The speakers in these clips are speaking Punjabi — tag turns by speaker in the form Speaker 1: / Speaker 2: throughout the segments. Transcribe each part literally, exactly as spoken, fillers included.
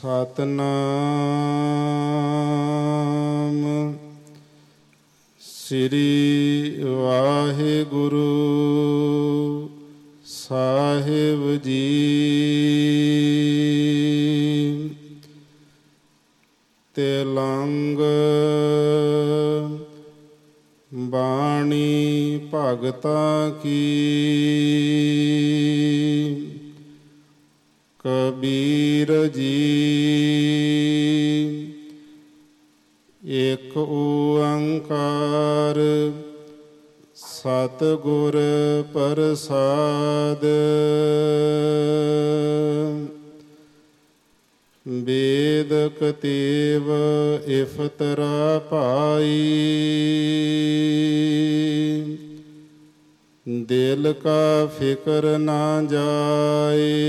Speaker 1: ਸਤਿਨਾਮ ਸ੍ਰੀ ਵਾਹਿਗੁਰੂ ਸਾਹਿਬ ਜੀ। ਤਿਲੰਗ ਬਾਣੀ ਭਗਤਾਂ ਕੀ ਕਬੀਰ ਜੀ। ਇਕ ਓੰਕਾਰ ਸਤਿਗੁਰ ਪ੍ਰਸਾਦਿ। ਵੇਦ ਕਤੇਬ ਇਫਤਰਾ ਭਾਈ, ਦਿਲ ਕਾ ਫਿਕਰ ਨਾ ਜਾਏ।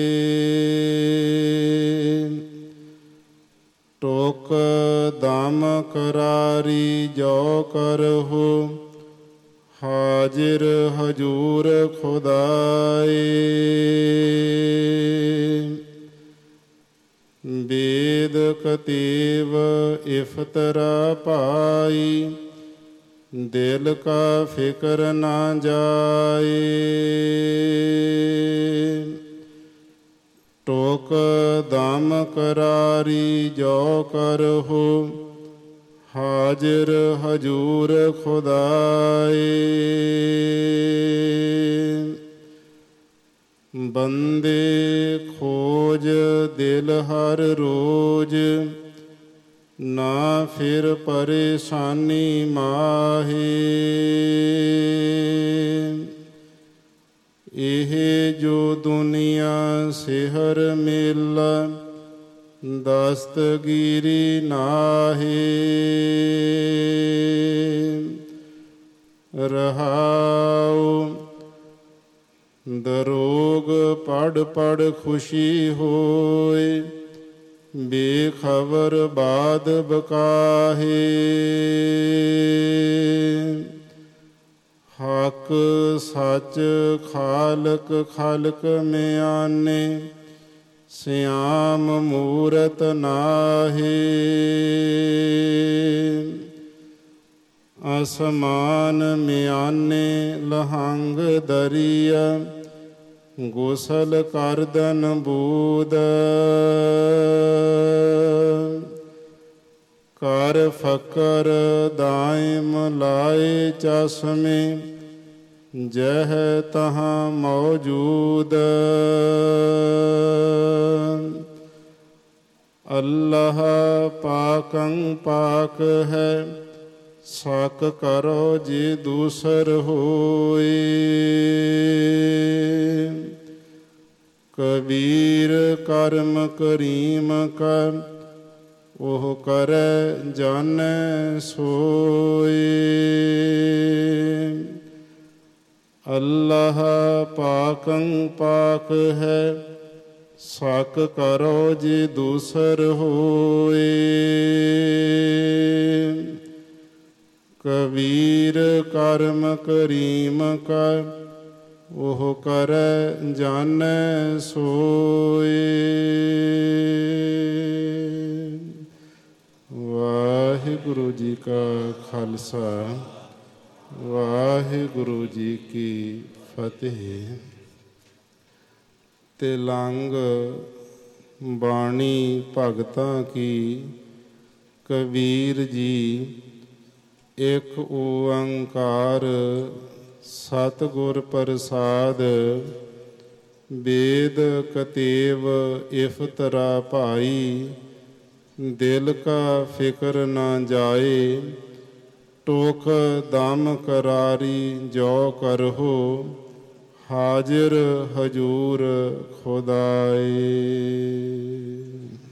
Speaker 1: ਟੋਕ ਦਮ ਕਰਾਰੀ ਜੋ ਕਰਹੁ, ਹਾਜ਼ਿਰ ਹਜੂਰ ਖੁਦਾਏ। ਵੇਦ ਕਤੇਬ ਇਫਤਰਾ ਭਾਈ, ਦਿਲ ਕਾ ਫਿਕਰ ਨਾ ਜਾਏ। ਟੋਕ ਦਮ ਕਰਾਰੀ ਜੋ ਕਰਹੁ, ਹਾਜ਼ਿਰ ਹਜੂਰ ਖੁਦਾਏ। ਬੰਦੇ ਖੋਜ ਦਿਲ ਹਰ ਰੋਜ਼, ਨਾ ਫਿਰ ਪਰੇਸ਼ਾਨੀ ਮਾਹੇ। ਇਹ ਜੋ ਦੁਨੀਆ ਸਿਹਰ ਮੇਲਾ, ਦਸਤਗੀਰੀ ਨਾਹੀ। ਰਹਾਉ ਦਰੋਗ ਪੜ੍ਹ ਪੜ੍ਹ ਖੁਸ਼ੀ ਹੋਏ, ਬੇਖਬਰ ਬਾਦ ਬਕਾਹੇ। ਹਕ ਸੱਚ ਖਾਲਕ ਖਾਲਕ ਮਿਆਨੇ, ਸਿਆਮ ਮੂਰਤ ਨਾਹੀ। ਅਸਮਾਨ ਮਿਆਨੇ ਲਹੰਗ ਦਰੀਆ, ਗੁਸਲ ਕਰਦਨ ਬੂਦ। ਕਰ ਫਕਰ ਦਾਇਮ ਲਾਏ ਚਸ਼ਮੇ, ਜਹ ਤਹਾਂ ਮੌਜੂਦ। ਅੱਲਾਹ ਪਾਕੰ ਪਾਕ ਹੈ, ਸ਼ੱਕ ਕਰੋ ਜੇ ਦੂਸਰ ਹੋਏ। ਕਬੀਰ ਕਰਮ ਕਰੀਮ ਕਾ, ਉਹ ਕਰੈ ਜਾਣੈ ਸੋਏ। ਅੱਲਾਹ ਪਾਕੰ ਪਾਕ ਹੈ, ਸ਼ੱਕ ਕਰੋ ਜੇ ਦੂਸਰ ਹੋਏ। ਕਬੀਰ ਕਰਮ ਕਰੀਮ ਕਾ, ਉਹ ਕਰੈ ਜਾਣੈ ਸੋਏ। ਵਾਹਿਗੁਰੂ ਜੀ ਕਾ ਖਾਲਸਾ, ਵਾਹਿਗੁਰੂ ਜੀ ਕੀ ਫਤਿਹ। ਤਿਲੰਗ ਬਾਣੀ ਭਗਤਾਂ ਕੀ ਕਬੀਰ ਜੀ। ਇਕ ਓੰਕਾਰ ਸਤਿਗੁਰ ਪ੍ਰਸਾਦ, ਵੇਦ ਕਤੇਬ ਇਫਤਰਾ ਭਾਈ, ਦਿਲ ਕਾ ਫਿਕਰ ਨਾ ਜਾਏ। ਟੋਕ ਦਮ ਕਰਾਰੀ ਜੋ ਕਰਹੁ, ਹਾਜ਼ਿਰ ਹਜੂਰ ਖੁਦਾਏ।